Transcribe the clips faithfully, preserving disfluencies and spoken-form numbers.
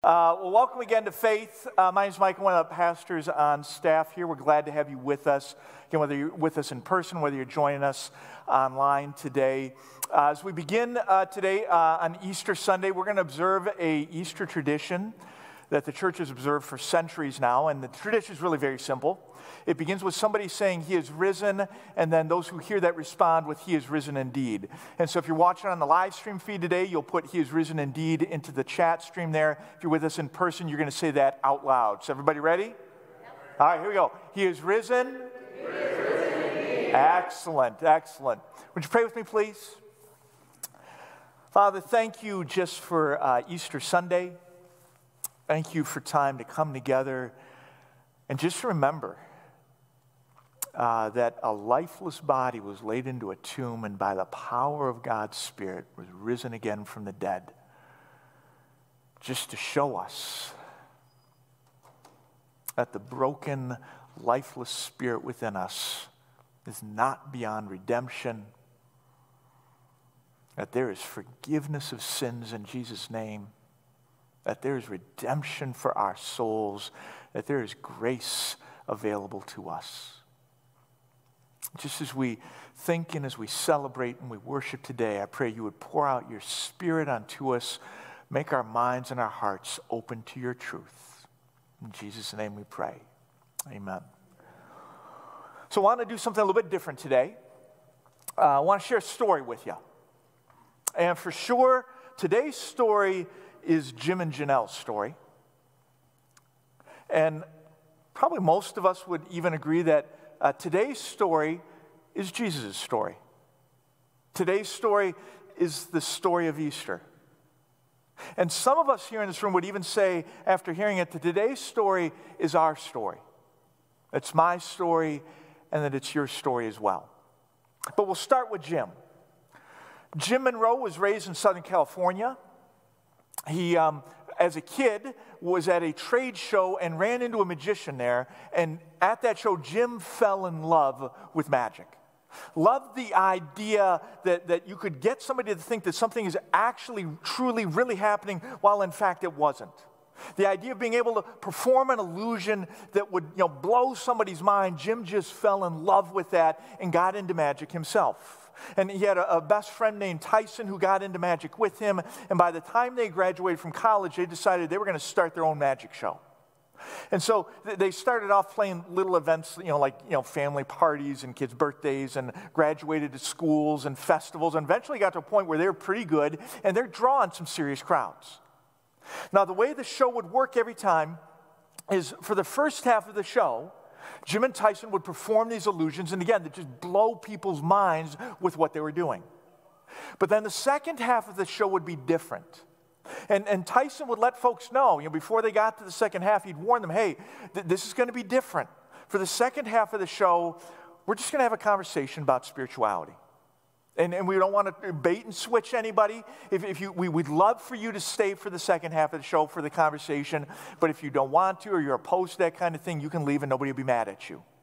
Uh, well, welcome again to Faith. Uh, my name is Mike. I'm one of the pastors on staff here. We're glad to have you with us. Again, whether you're with us in person, whether you're joining us online today. Uh, as we begin uh, today uh, on Easter Sunday, we're going to observe a Easter tradition that the church has observed for centuries now. And the tradition is really very simple. It begins with somebody saying, "He is risen," and then those who hear that respond with, "He is risen indeed." And so if you're watching on the live stream feed today, you'll put "He is risen indeed" into the chat stream there. If you're with us in person, you're going to say that out loud. So everybody ready? Yep. All right, here we go. He is risen. He is risen indeed. Excellent, excellent. Would you pray with me, please? Father, thank you just for uh, Easter Sunday. Thank you for time to come together and just remember Uh, that a lifeless body was laid into a tomb and by the power of God's Spirit was risen again from the dead, just to show us that the broken, lifeless spirit within us is not beyond redemption, that there is forgiveness of sins in Jesus' name, that there is redemption for our souls, that there is grace available to us. Just as we think and as we celebrate and we worship today, I pray you would pour out your Spirit onto us, make our minds and our hearts open to your truth. In Jesus' name we pray. Amen. So I want to do something a little bit different today. Uh, I want to share a story with you. And for sure, today's story is Jim and Janelle's story. And probably most of us would even agree that Uh, today's story is Jesus' story. Today's story is the story of Easter. And some of us here in this room would even say, after hearing it, that today's story is our story. It's my story, and that it's your story as well. But we'll start with Jim. Jim Monroe was raised in Southern California. He, um, as a kid, was at a trade show and ran into a magician there. And at that show, Jim fell in love with magic. Loved the idea that, that you could get somebody to think that something is actually, truly, really happening, while in fact it wasn't. The idea of being able to perform an illusion that would, you know, blow somebody's mind, Jim just fell in love with that and got into magic himself. And he had a, a best friend named Tyson who got into magic with him. And by the time they graduated from college, they decided they were going to start their own magic show. And so th- they started off playing little events, you know, like, you know, family parties and kids' birthdays, and graduated to schools and festivals, and eventually got to a point where they were pretty good and they're drawing some serious crowds. Now, the way the show would work every time is, for the first half of the show, Jim and Tyson would perform these illusions, and again, they just blow people's minds with what they were doing. But then the second half of the show would be different. And, and Tyson would let folks know, you know, before they got to the second half, he'd warn them, hey, th- this is going to be different. For the second half of the show, we're just going to have a conversation about spirituality. And, and we don't want to bait and switch anybody. If, if you, we would love for you to stay for the second half of the show for the conversation. But if you don't want to, or you're opposed to that kind of thing, you can leave and nobody will be mad at you.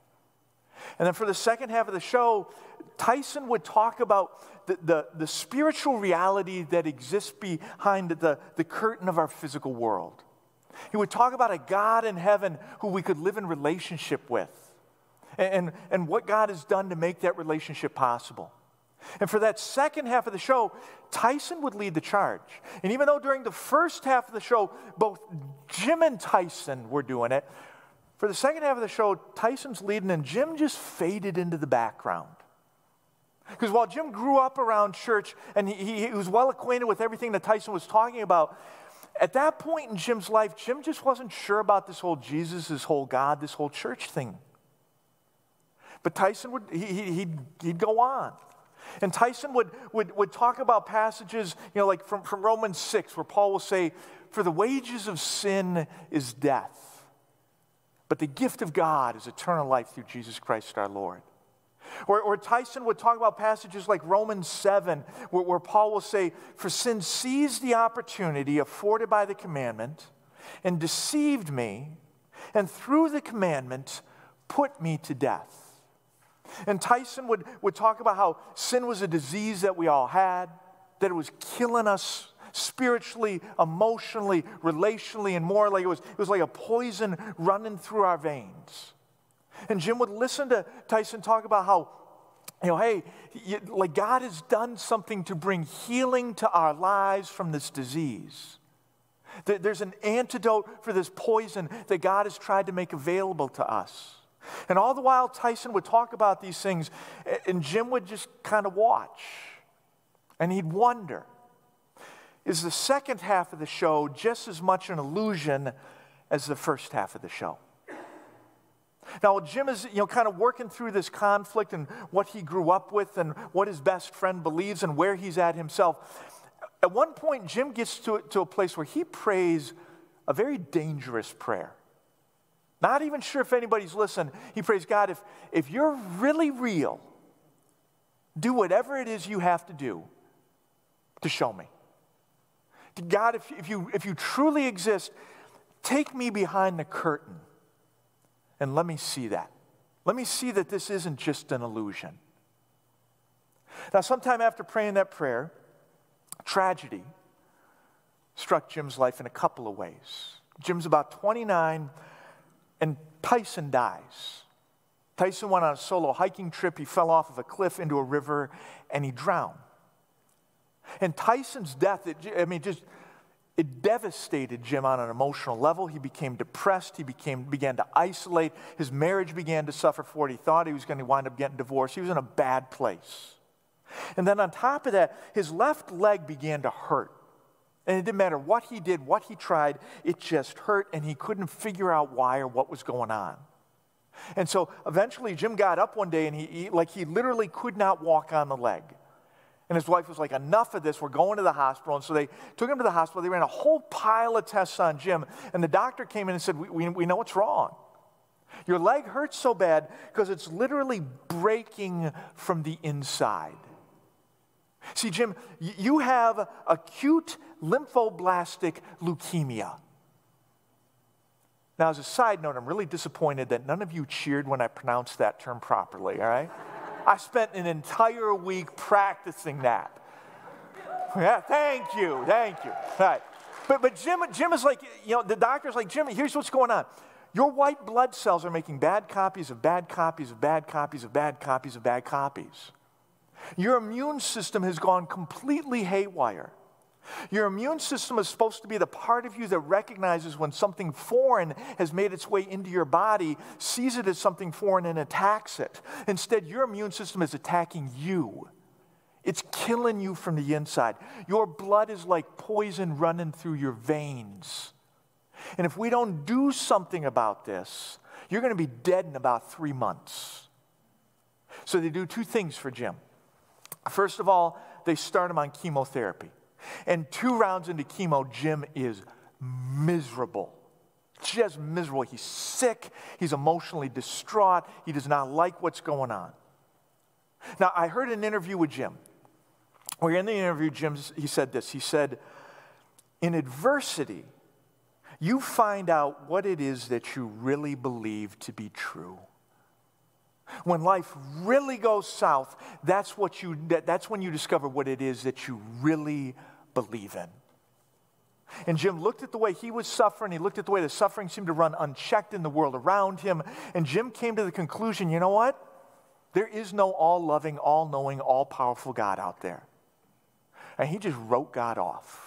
And then for the second half of the show, Tyson would talk about the, the, the spiritual reality that exists behind the, the curtain of our physical world. He would talk about a God in heaven who we could live in relationship with. And, and, and what God has done to make that relationship possible. And for that second half of the show, Tyson would lead the charge. And even though during the first half of the show, both Jim and Tyson were doing it, for the second half of the show, Tyson's leading and Jim just faded into the background. Because while Jim grew up around church and he, he was well acquainted with everything that Tyson was talking about, at that point in Jim's life, Jim just wasn't sure about this whole Jesus, this whole God, this whole church thing. But Tyson would, he, he, he'd, he'd go on. And Tyson would, would, would talk about passages, you know, like from, from Romans six, where Paul will say, "For the wages of sin is death, but the gift of God is eternal life through Jesus Christ our Lord." Or, or Tyson would talk about passages like Romans seven, where, where Paul will say, "For sin seized the opportunity afforded by the commandment and deceived me, and through the commandment put me to death." And Tyson would, would talk about how sin was a disease that we all had, that it was killing us spiritually, emotionally, relationally, and more. Like it was, it was like a poison running through our veins. And Jim would listen to Tyson talk about how, you know, hey, you, like God has done something to bring healing to our lives from this disease. There's an antidote for this poison that God has tried to make available to us. And all the while, Tyson would talk about these things, and Jim would just kind of watch. And he'd wonder, is the second half of the show just as much an illusion as the first half of the show? Now, Jim is, you know, kind of working through this conflict and what he grew up with and what his best friend believes and where he's at himself. At one point, Jim gets to, to a place where he prays a very dangerous prayer. Not even sure if anybody's listening. He prays, God, if, if you're really real, do whatever it is you have to do to show me. God, if, if, you, if you truly exist, take me behind the curtain and let me see that. Let me see that this isn't just an illusion. Now, sometime after praying that prayer, tragedy struck Jim's life in a couple of ways. Jim's about twenty-nine, and Tyson dies. Tyson went on a solo hiking trip. He fell off of a cliff into a river, and he drowned. And Tyson's death, it, I mean, just, it devastated Jim on an emotional level. He became depressed. He became, began to isolate. His marriage began to suffer for it. He thought he was going to wind up getting divorced. He was in a bad place. And then on top of that, his left leg began to hurt. And it didn't matter what he did, what he tried, it just hurt, and he couldn't figure out why or what was going on. And so eventually Jim got up one day, and he, he like he literally could not walk on the leg. And his wife was like, enough of this, we're going to the hospital. And so they took him to the hospital. They ran a whole pile of tests on Jim, and the doctor came in and said, we, we, we know what's wrong. Your leg hurts so bad because it's literally breaking from the inside. See, Jim, you have acute lymphoblastic leukemia. Now, as a side note, I'm really disappointed that none of you cheered when I pronounced that term properly, all right? I spent an entire week practicing that. Yeah, thank you, thank you. All right. But, but Jim, Jim is like, you know, the doctor's like, Jim, here's what's going on. Your white blood cells are making bad copies of bad copies of bad copies of bad copies of bad copies. Your immune system has gone completely haywire. Your immune system is supposed to be the part of you that recognizes when something foreign has made its way into your body, sees it as something foreign, and attacks it. Instead, your immune system is attacking you. It's killing you from the inside. Your blood is like poison running through your veins. And if we don't do something about this, you're going to be dead in about three months. So they do two things for Jim. First of all, they start him on chemotherapy. And two rounds into chemo, Jim is miserable. Just miserable. He's sick. He's emotionally distraught. He does not like what's going on. Now, I heard an interview with Jim. Where in the interview, Jim, he said this. He said, in adversity, you find out what it is that you really believe to be true. When life really goes south, that's what you that, that's when you discover what it is that you really believe in. And Jim looked at the way he was suffering. He looked at the way the suffering seemed to run unchecked in the world around him. And Jim came to the conclusion, you know what? There is no all-loving, all-knowing, all-powerful God out there. And he just wrote God off.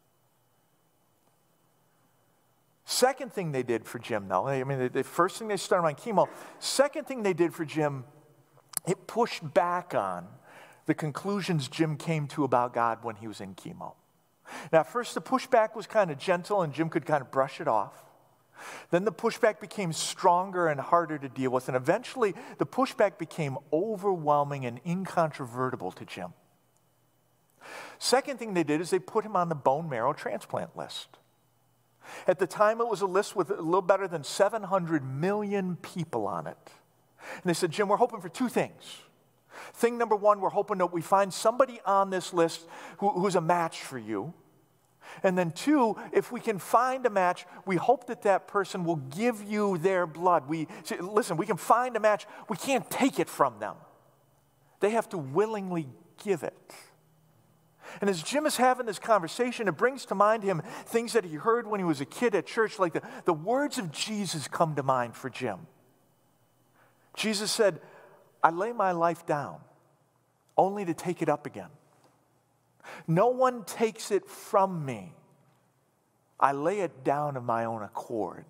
Second thing they did for Jim, though, I mean, the first thing they started on chemo. Second thing they did for Jim, it pushed back on the conclusions Jim came to about God when he was in chemo. Now, at first the pushback was kind of gentle, and Jim could kind of brush it off. Then the pushback became stronger and harder to deal with, and eventually the pushback became overwhelming and incontrovertible to Jim. Second thing they did is they put him on the bone marrow transplant list. At the time, it was a list with a little better than seven hundred million people on it. And they said, Jim, we're hoping for two things. Thing number one, we're hoping that we find somebody on this list who, who's a match for you. And then two, if we can find a match, we hope that that person will give you their blood. We see, listen, we can find a match. We can't take it from them. They have to willingly give it. And as Jim is having this conversation, it brings to mind him things that he heard when he was a kid at church, like the, the words of Jesus come to mind for Jim. Jesus said, I lay my life down only to take it up again. No one takes it from me. I lay it down of my own accord.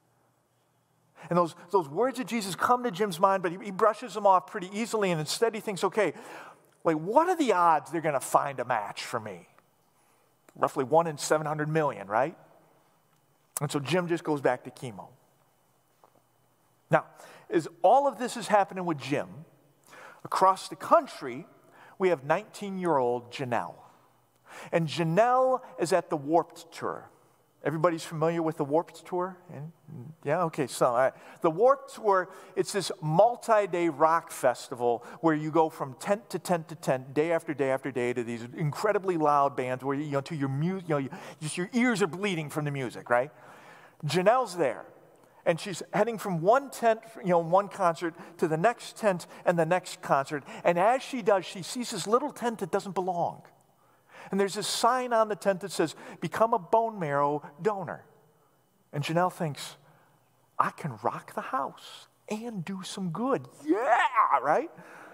And those, those words of Jesus come to Jim's mind, but he, he brushes them off pretty easily, and instead he thinks, okay, like, what are the odds they're going to find a match for me? Roughly one in seven hundred million, right? And so Jim just goes back to chemo. Now, as all of this is happening with Jim, across the country, we have nineteen-year-old Janelle. And Janelle is at the Warped Tour. Everybody's familiar with the Warped Tour? Yeah, okay, so all right. The Warped Tour, it's this multi-day rock festival where you go from tent to tent to tent, day after day after day, to these incredibly loud bands where, you know, to your mu- you know, you, just your ears are bleeding from the music, right? Janelle's there, and she's heading from one tent, you know, one concert to the next tent and the next concert, and as she does, she sees this little tent that doesn't belong. And there's this sign on the tent that says, become a bone marrow donor. And Janelle thinks, I can rock the house and do some good. Yeah, right?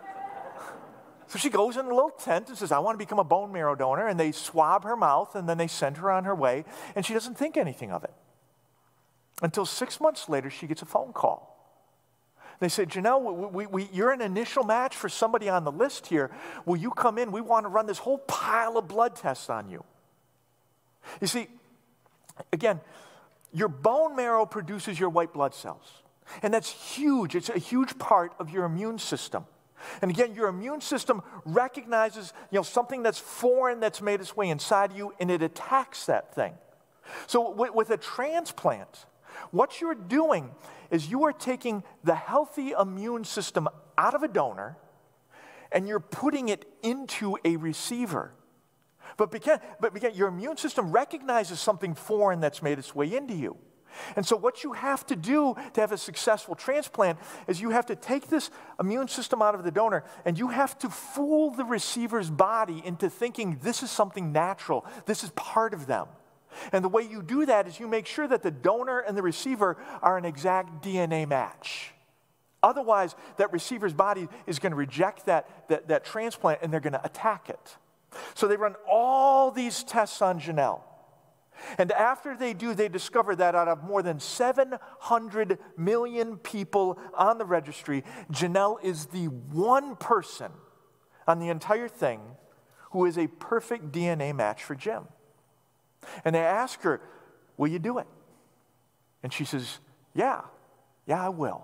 So she goes in the little tent and says, I want to become a bone marrow donor. And they swab her mouth, and then they send her on her way. And she doesn't think anything of it. Until six months later, she gets a phone call. They say, Janelle, we, we, we, you're an initial match for somebody on the list here. Will you come in? We want to run this whole pile of blood tests on you. You see, again, your bone marrow produces your white blood cells. And that's huge. It's a huge part of your immune system. And again, your immune system recognizes, you know, something that's foreign that's made its way inside you, and it attacks that thing. So with, with a transplant, what you're doing is you are taking the healthy immune system out of a donor and you're putting it into a receiver. But because, but because your immune system recognizes something foreign that's made its way into you. And so what you have to do to have a successful transplant is you have to take this immune system out of the donor and you have to fool the receiver's body into thinking this is something natural, this is part of them. And the way you do that is you make sure that the donor and the receiver are an exact D N A match. Otherwise, that receiver's body is going to reject that, that, that transplant and they're going to attack it. So they run all these tests on Janelle. And after they do, they discover that out of more than seven hundred million people on the registry, Janelle is the one person on the entire thing who is a perfect D N A match for Jim. And they ask her, will you do it? And she says, yeah, yeah, I will.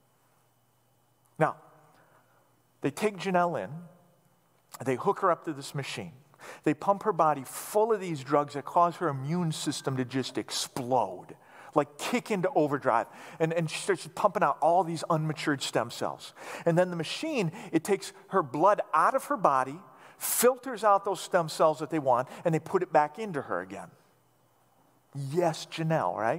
Now, they take Janelle in, they hook her up to this machine. They pump her body full of these drugs that cause her immune system to just explode, like kick into overdrive. And, and she starts pumping out all these unmatured stem cells. And then the machine, it takes her blood out of her body, filters out those stem cells that they want, and they put it back into her again. Yes, Janelle, right?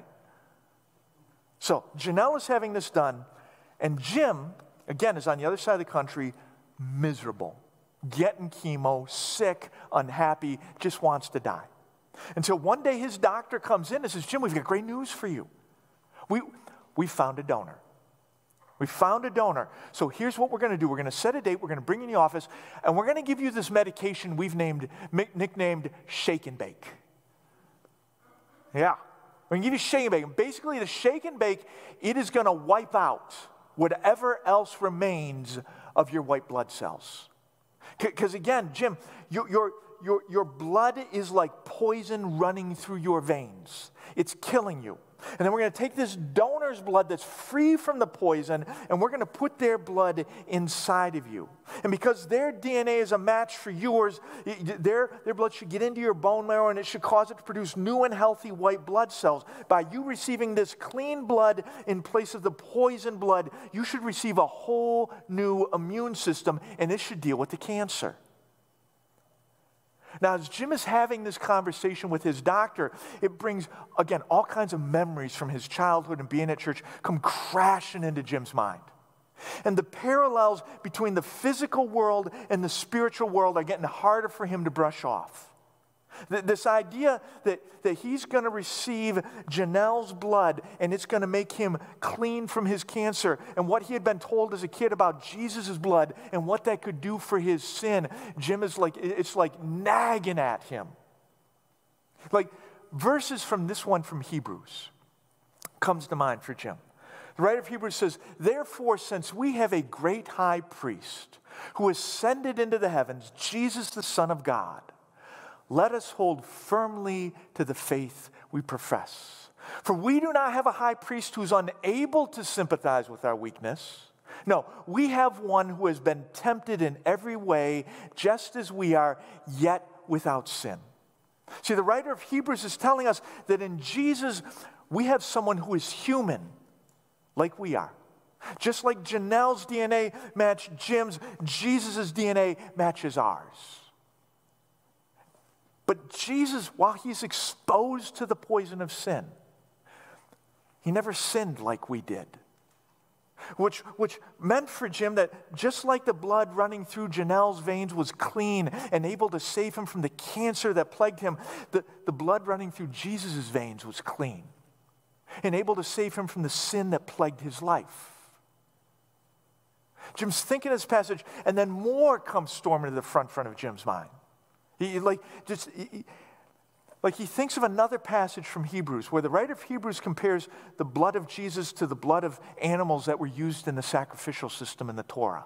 So Janelle is having this done, and Jim, again, is on the other side of the country, miserable, getting chemo, sick, unhappy, just wants to die. Until one day his doctor comes in and says, Jim, we've got great news for you. We, we found a donor. We found a donor. So here's what we're going to do. We're going to set a date. We're going to bring you in the office, and we're going to give you this medication we've named, nicknamed Shake and Bake. Yeah. We're going to give you Shake and Bake. And basically, the Shake and Bake, it is going to wipe out whatever else remains of your white blood cells. Because again, Jim, your, your, your, your blood is like poison running through your veins. It's killing you. And then we're going to take this donor's blood that's free from the poison, and we're going to put their blood inside of you. And because their D N A is a match for yours, their, their blood should get into your bone marrow, and it should cause it to produce new and healthy white blood cells. By you receiving this clean blood in place of the poison blood, you should receive a whole new immune system, and this should deal with the cancer. Now, as Jim is having this conversation with his doctor, it brings, again, all kinds of memories from his childhood and being at church come crashing into Jim's mind. And the parallels between the physical world and the spiritual world are getting harder for him to brush off. This idea that, that he's going to receive Janelle's blood and it's going to make him clean from his cancer, and what he had been told as a kid about Jesus' blood and what that could do for his sin, Jim is like, it's like nagging at him. Like verses from this one from Hebrews comes to mind for Jim. The writer of Hebrews says, "Therefore, since we have a great high priest who ascended into the heavens, Jesus the Son of God, let us hold firmly to the faith we profess. For we do not have a high priest who is unable to sympathize with our weakness. No, we have one who has been tempted in every way, just as we are, yet without sin." See, the writer of Hebrews is telling us that in Jesus, we have someone who is human, like we are. Just like Janelle's D N A matched Jim's, Jesus' D N A matches ours. But Jesus, while he's exposed to the poison of sin, he never sinned like we did. Which, which meant for Jim that just like the blood running through Janelle's veins was clean and able to save him from the cancer that plagued him, the, the blood running through Jesus' veins was clean and able to save him from the sin that plagued his life. Jim's thinking this passage, and then more comes storming to the front front of Jim's mind. He like just he, like he thinks of another passage from Hebrews where the writer of Hebrews compares the blood of Jesus to the blood of animals that were used in the sacrificial system in the Torah.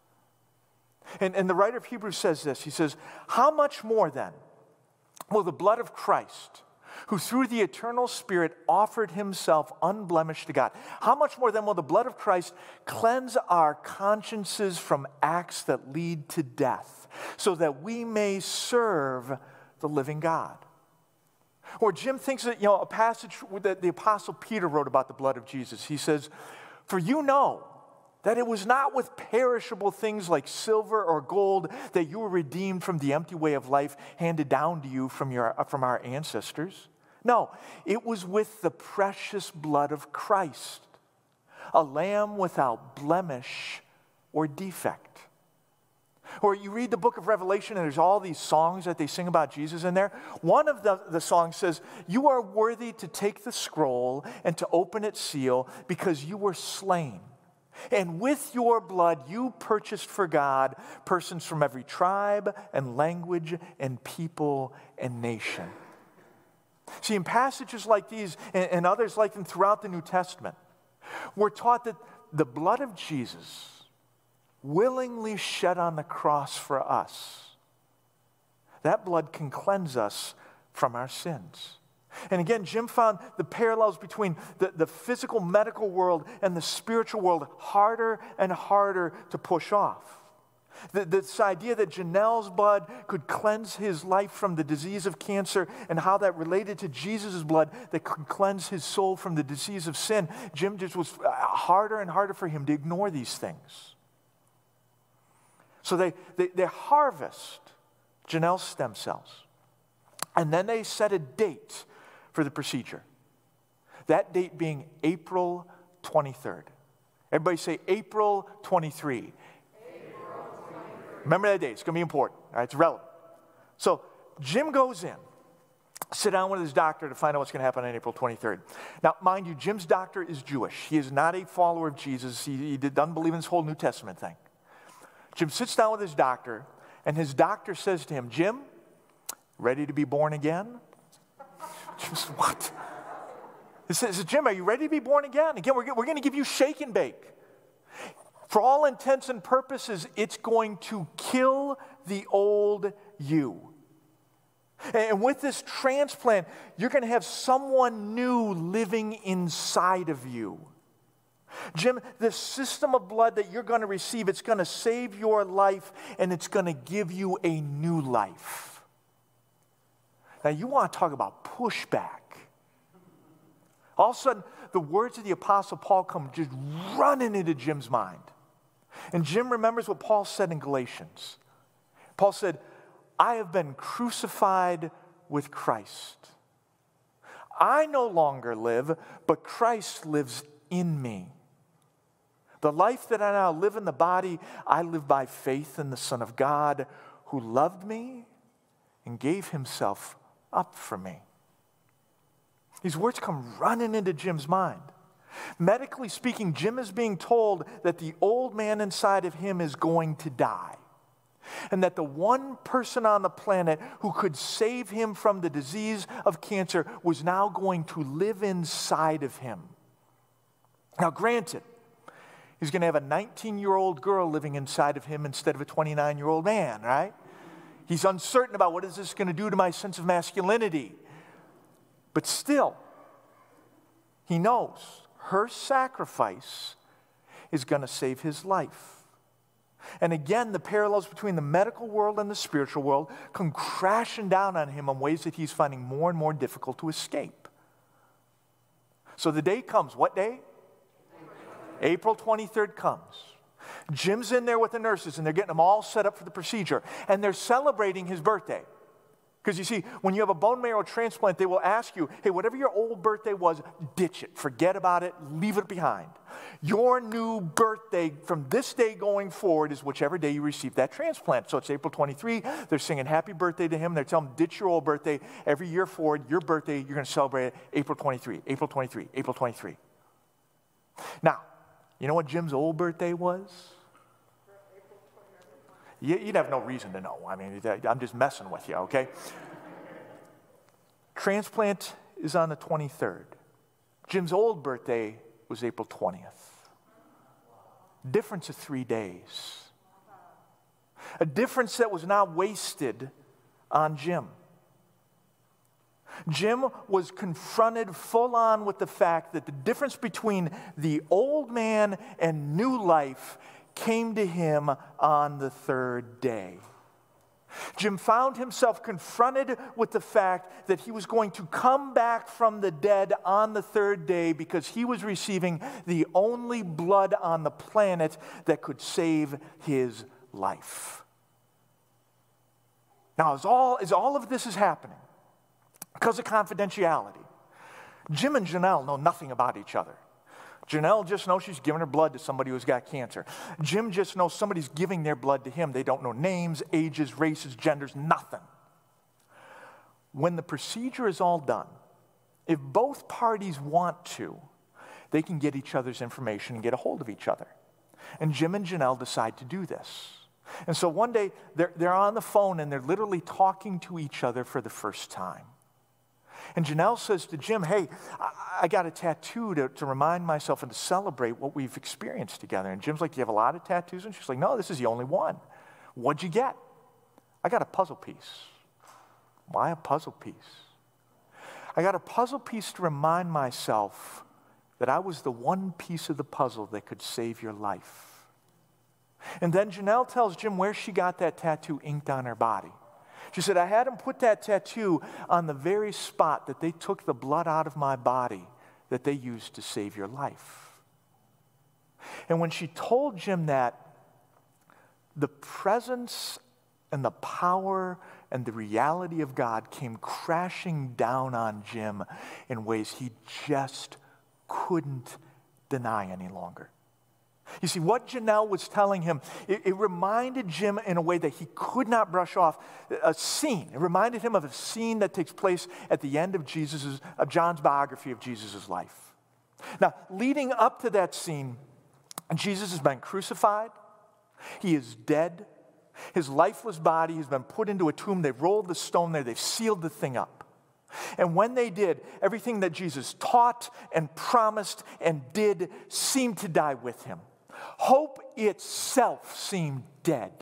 And, and the writer of Hebrews says this. He says, "How much more then will the blood of Christ, who through the eternal Spirit offered himself unblemished to God, how much more then will the blood of Christ cleanse our consciences from acts that lead to death, so that we may serve the living God?" Or Jim thinks that, you know, a passage that the Apostle Peter wrote about the blood of Jesus. He says, "For you know that it was not with perishable things like silver or gold that you were redeemed from the empty way of life handed down to you from, your, from our ancestors. No, it was with the precious blood of Christ, a lamb without blemish or defect." Or you read the book of Revelation and there's all these songs that they sing about Jesus in there. One of the, the songs says, "You are worthy to take the scroll and to open its seal because you were slain. And with your blood you purchased for God persons from every tribe and language and people and nation." See, in passages like these and, and others like them throughout the New Testament, we're taught that the blood of Jesus, willingly shed on the cross for us, that blood can cleanse us from our sins. And again, Jim found the parallels between the, the physical medical world and the spiritual world harder and harder to push off. The, this idea that Janelle's blood could cleanse his life from the disease of cancer and how that related to Jesus' blood that could cleanse his soul from the disease of sin, Jim just was harder and harder for him to ignore these things. So they, they, they harvest Janelle's stem cells, and then they set a date for the procedure. That date being April twenty-third. Everybody say April twenty-third. April twenty-third. Remember that date. It's going to be important. All right, it's relevant. So Jim goes in, sit down with his doctor to find out what's going to happen on April twenty-third. Now, mind you, Jim's doctor is Jewish. He is not a follower of Jesus. He, he doesn't believe in this whole New Testament thing. Jim sits down with his doctor, and his doctor says to him, "Jim, ready to be born again?" Jim says, "What?" He says, "Jim, are you ready to be born again? Again, we're, we're going to give you shake and bake. For all intents and purposes, it's going to kill the old you. And with this transplant, you're going to have someone new living inside of you. Jim, the system of blood that you're going to receive, it's going to save your life, and it's going to give you a new life." Now, you want to talk about pushback. All of a sudden, the words of the Apostle Paul come just running into Jim's mind. And Jim remembers what Paul said in Galatians. Paul said, "I have been crucified with Christ. I no longer live, but Christ lives in me. The life that I now live in the body, I live by faith in the Son of God who loved me and gave himself up for me. These words come running into Jim's mind. Medically speaking, Jim is being told that the old man inside of him is going to die. And that the one person on the planet who could save him from the disease of cancer was now going to live inside of him. Now, granted, he's going to have a nineteen-year-old girl living inside of him instead of a twenty-nine-year-old man, right? He's uncertain about what is this going to do to my sense of masculinity. But still, he knows her sacrifice is going to save his life. And again, the parallels between the medical world and the spiritual world come crashing down on him in ways that he's finding more and more difficult to escape. So the day comes. What day? April twenty-third comes. Jim's in there with the nurses, and they're getting them all set up for the procedure. And they're celebrating his birthday. Because you see, when you have a bone marrow transplant, they will ask you, hey, whatever your old birthday was, ditch it. Forget about it. Leave it behind. Your new birthday from this day going forward is whichever day you received that transplant. So it's April twenty-third. They're singing happy birthday to him. They're telling him, ditch your old birthday. Every year forward, your birthday, you're going to celebrate it April twenty-third, April twenty-third, April twenty-third. Now, you know what Jim's old birthday was? You'd have no reason to know. I mean, I'm just messing with you, okay? Transplant is on the twenty-third. Jim's old birthday was April twentieth. Difference of three days. A difference that was not wasted on Jim. Jim was confronted full on with the fact that the difference between the old man and new life came to him on the third day. Jim found himself confronted with the fact that he was going to come back from the dead on the third day because he was receiving the only blood on the planet that could save his life. Now, as all, as all of this is happening, because of confidentiality, Jim and Janelle know nothing about each other. Janelle just knows she's giving her blood to somebody who's got cancer. Jim just knows somebody's giving their blood to him. They don't know names, ages, races, genders, nothing. When the procedure is all done, if both parties want to, they can get each other's information and get a hold of each other. And Jim and Janelle decide to do this. And so one day, they're, they're on the phone and they're literally talking to each other for the first time. And Janelle says to Jim, hey, I, I got a tattoo to, to remind myself and to celebrate what we've experienced together. And Jim's like, do you have a lot of tattoos? And she's like, no, this is the only one. What'd you get? I got a puzzle piece. Why a puzzle piece? I got a puzzle piece to remind myself that I was the one piece of the puzzle that could save your life. And then Janelle tells Jim where she got that tattoo inked on her body. She said, I had him put that tattoo on the very spot that they took the blood out of my body that they used to save your life. And when she told Jim that, the presence and the power and the reality of God came crashing down on Jim in ways he just couldn't deny any longer. You see, what Janelle was telling him, it, it reminded Jim in a way that he could not brush off a scene. It reminded him of a scene that takes place at the end of Jesus's, of John's biography of Jesus' life. Now, leading up to that scene, Jesus has been crucified. He is dead. His lifeless body has been put into a tomb. They've rolled the stone there. They've sealed the thing up. And when they did, everything that Jesus taught and promised and did seemed to die with him. Hope itself seemed dead.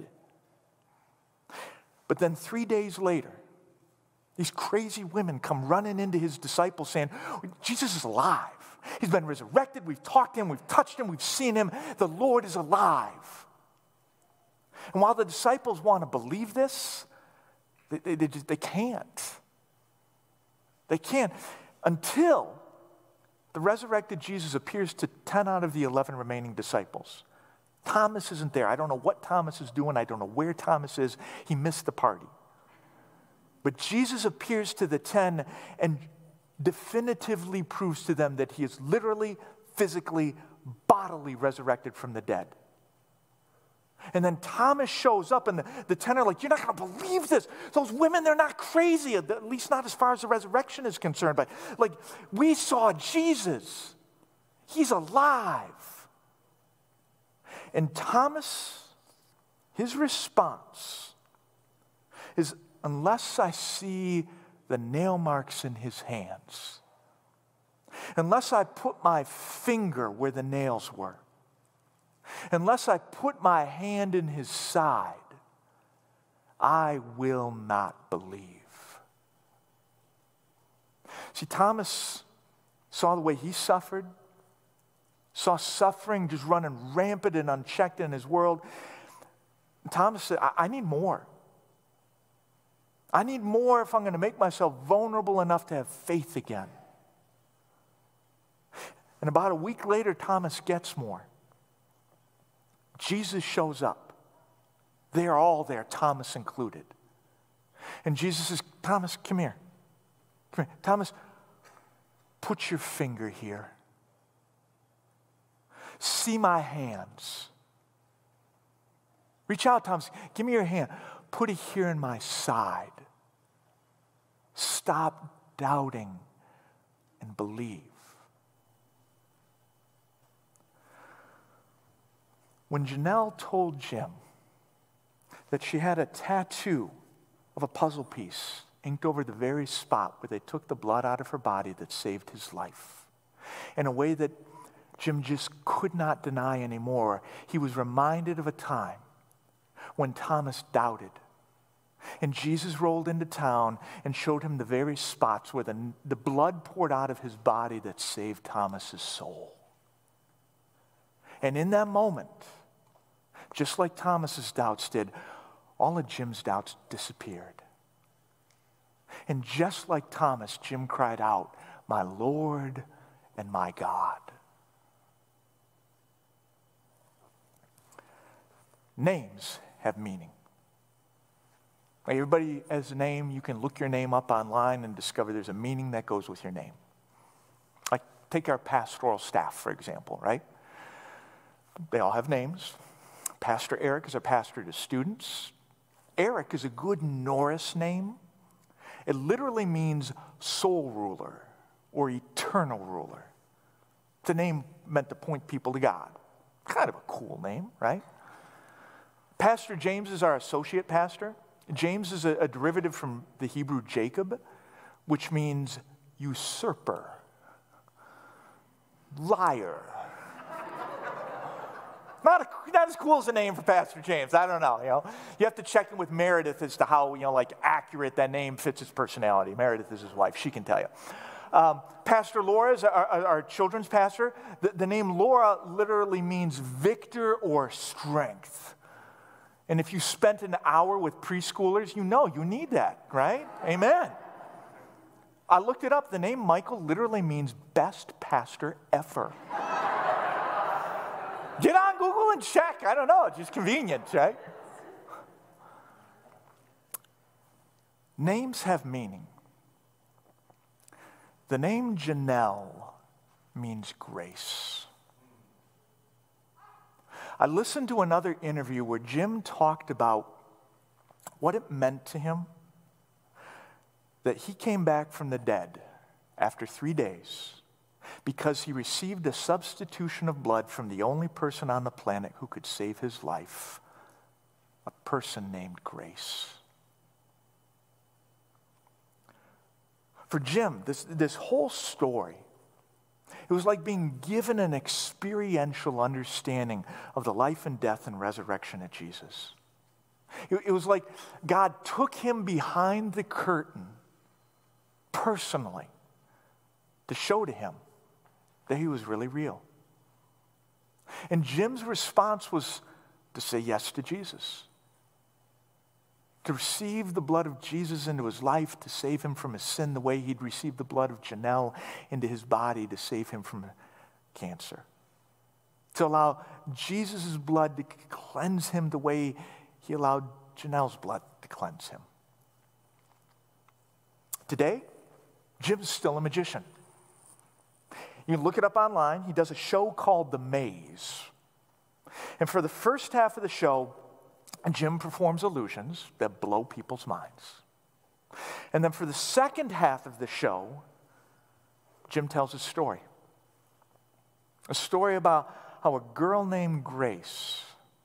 But then three days later, these crazy women come running into his disciples saying, Jesus is alive. He's been resurrected. We've talked to him. We've touched him. We've seen him. The Lord is alive. And while the disciples want to believe this, they, they, they, just, they can't. They can't until the resurrected Jesus appears to ten out of the eleven remaining disciples. Thomas isn't there. I don't know what Thomas is doing. I don't know where Thomas is. He missed the party. But Jesus appears to the ten, and definitively proves to them that he is literally, physically, bodily resurrected from the dead. And then Thomas shows up, and the, the ten are like, you're not going to believe this. Those women, they're not crazy, at least not as far as the resurrection is concerned. But like, we saw Jesus. He's alive. And Thomas, his response is, unless I see the nail marks in his hands, unless I put my finger where the nails were, unless I put my hand in his side, I will not believe. See, Thomas saw the way he suffered, saw suffering just running rampant and unchecked in his world. Thomas said, I, I need more. I need more if I'm going to make myself vulnerable enough to have faith again. And about a week later, Thomas gets more. Jesus shows up. They are all there, Thomas included. And Jesus says, Thomas, come here. Come here. Thomas, put your finger here. See my hands. Reach out, Thomas. Give me your hand. Put it here in my side. Stop doubting and believe. When Janelle told Jim that she had a tattoo of a puzzle piece inked over the very spot where they took the blood out of her body that saved his life, in a way that Jim just could not deny anymore, he was reminded of a time when Thomas doubted. And Jesus rolled into town and showed him the very spots where the, the blood poured out of his body that saved Thomas's soul. And in that moment, just like Thomas's doubts did, all of Jim's doubts disappeared. And just like Thomas, Jim cried out, "My Lord and my God." Names have meaning. Everybody has a name. You can look your name up online and discover there's a meaning that goes with your name. Like, take our pastoral staff, for example, right? They all have names. Pastor Eric is our pastor to students. Eric is a good Norse name. It literally means soul ruler or eternal ruler. It's a name meant to point people to God. Kind of a cool name, right? Pastor James is our associate pastor. James is a, a derivative from the Hebrew Jacob, which means usurper, liar. Not, a, not as cool as a name for Pastor James. I don't know, you know. You have to check in with Meredith as to how, you know, like accurate that name fits his personality. Meredith is his wife. She can tell you. Um, Pastor Laura is our, our, our children's pastor. The, the name Laura literally means victor or strength. And if you spent an hour with preschoolers, you know you need that, right? Amen. I looked it up. The name Michael literally means best pastor ever. Get on Google and check. I don't know. It's just convenient, right? Names have meaning. The name Janelle means grace. I listened to another interview where Jim talked about what it meant to him that he came back from the dead after three days because he received a substitution of blood from the only person on the planet who could save his life, a person named Grace. For Jim, this, this whole story, it was like being given an experiential understanding of the life and death and resurrection of Jesus. It, it was like God took him behind the curtain personally to show to him that he was really real. And Jim's response was to say yes to Jesus, to receive the blood of Jesus into his life to save him from his sin the way he'd received the blood of Janelle into his body to save him from cancer. To allow Jesus' blood to cleanse him the way he allowed Janelle's blood to cleanse him. Today, Jim's still a magician. You can look it up online. He does a show called The Maze. And for the first half of the show, Jim performs illusions that blow people's minds. And then for the second half of the show, Jim tells a story. A story about how a girl named Grace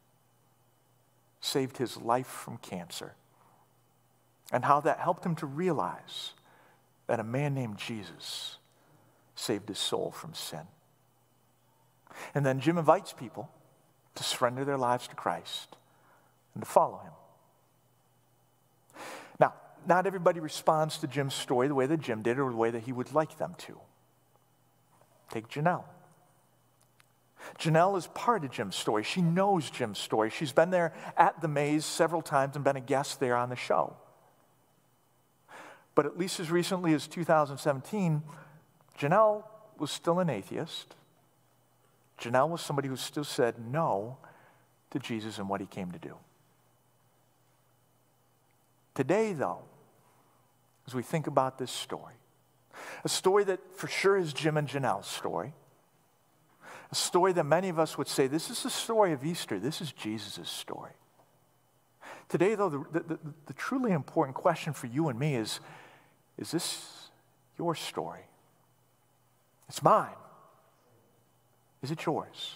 saved his life from cancer. And how that helped him to realize that a man named Jesus saved his soul from sin. And then Jim invites people to surrender their lives to Christ and to follow him. Now, not everybody responds to Jim's story the way that Jim did or the way that he would like them to. Take Janelle. Janelle is part of Jim's story. She knows Jim's story. She's been there at the Maze several times and been a guest there on the show. But at least as recently as two thousand seventeen, Janelle was still an atheist. Janelle was somebody who still said no to Jesus and what he came to do. Today, though, as we think about this story, a story that for sure is Jim and Janelle's story, a story that many of us would say, this is the story of Easter, this is Jesus' story. Today, though, the, the, the truly important question for you and me is, is this your story? It's mine. Is it yours?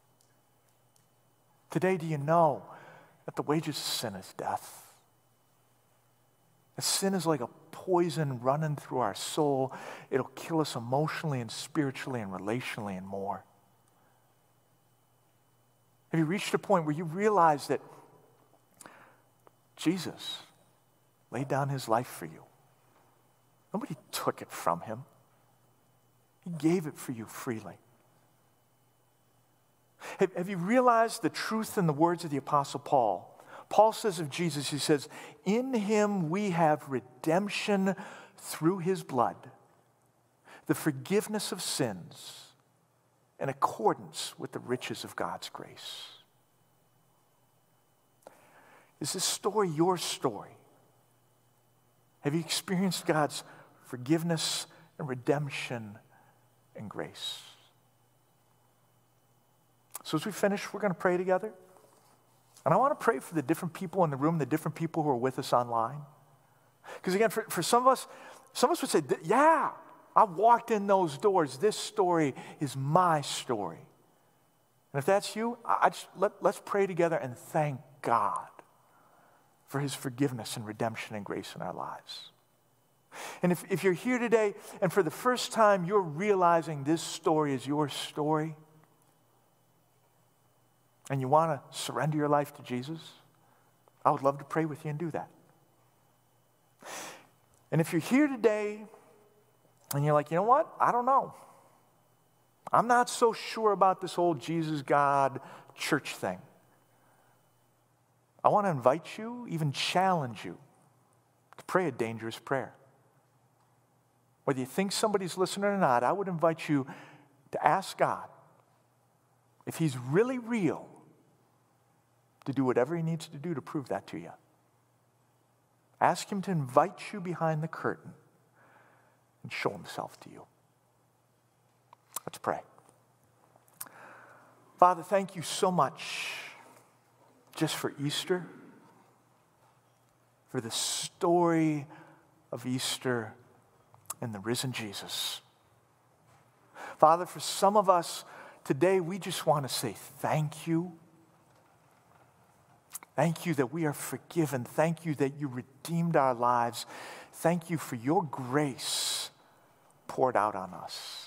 Today, do you know that the wages of sin is death? That sin is like a poison running through our soul. It'll kill us emotionally and spiritually and relationally and more. Have you reached a point where you realize that Jesus laid down his life for you? Nobody took it from him. He gave it for you freely. Have, have you realized the truth in the words of the Apostle Paul? Paul says of Jesus, he says, in him we have redemption through his blood, the forgiveness of sins in accordance with the riches of God's grace. Is this story your story? Have you experienced God's forgiveness and redemption and grace? So as we finish, we're going to pray together. And I want to pray for the different people in the room, the different people who are with us online. Because again, for, for some of us, some of us would say, yeah, I walked in those doors. This story is my story. And if that's you, I just, let, let's pray together and thank God for his forgiveness and redemption and grace in our lives. And if, if you're here today and for the first time you're realizing this story is your story, and you want to surrender your life to Jesus, I would love to pray with you and do that. And if you're here today and you're like, you know what? I don't know. I'm not so sure about this whole Jesus, God, church thing. I want to invite you, even challenge you, to pray a dangerous prayer. Whether you think somebody's listening or not, I would invite you to ask God if he's really real, to do whatever he needs to do to prove that to you. Ask him to invite you behind the curtain and show himself to you. Let's pray. Father, thank you so much just for Easter, for the story of Easter and the risen Jesus. Father, for some of us today, we just want to say thank you. Thank you that we are forgiven. Thank you that you redeemed our lives. Thank you for your grace poured out on us.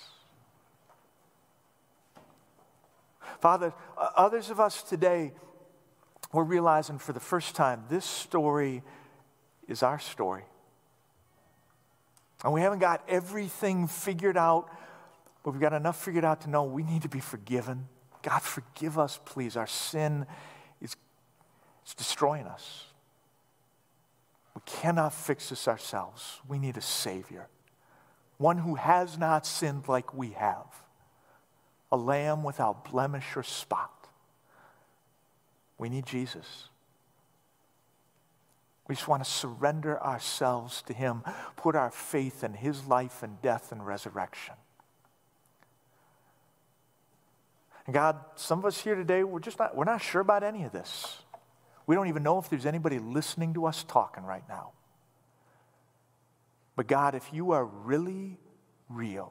Father, others of us today, we're realizing for the first time this story is our story. And we haven't got everything figured out, but we've got enough figured out to know we need to be forgiven. God, forgive us, please. Our sin is it's destroying us. We cannot fix this ourselves. We need a Savior, one who has not sinned like we have, a lamb without blemish or spot. We need Jesus. We just want to surrender ourselves to him, put our faith in his life and death and resurrection. And God, some of us here today, we're just not, we're not sure about any of this. We don't even know if there's anybody listening to us talking right now. But God, if you are really real,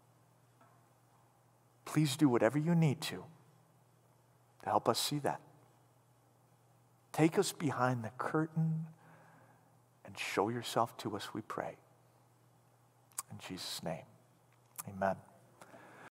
please do whatever you need to to help us see that. Take us behind the curtain and show yourself to us, we pray. In Jesus' name, amen.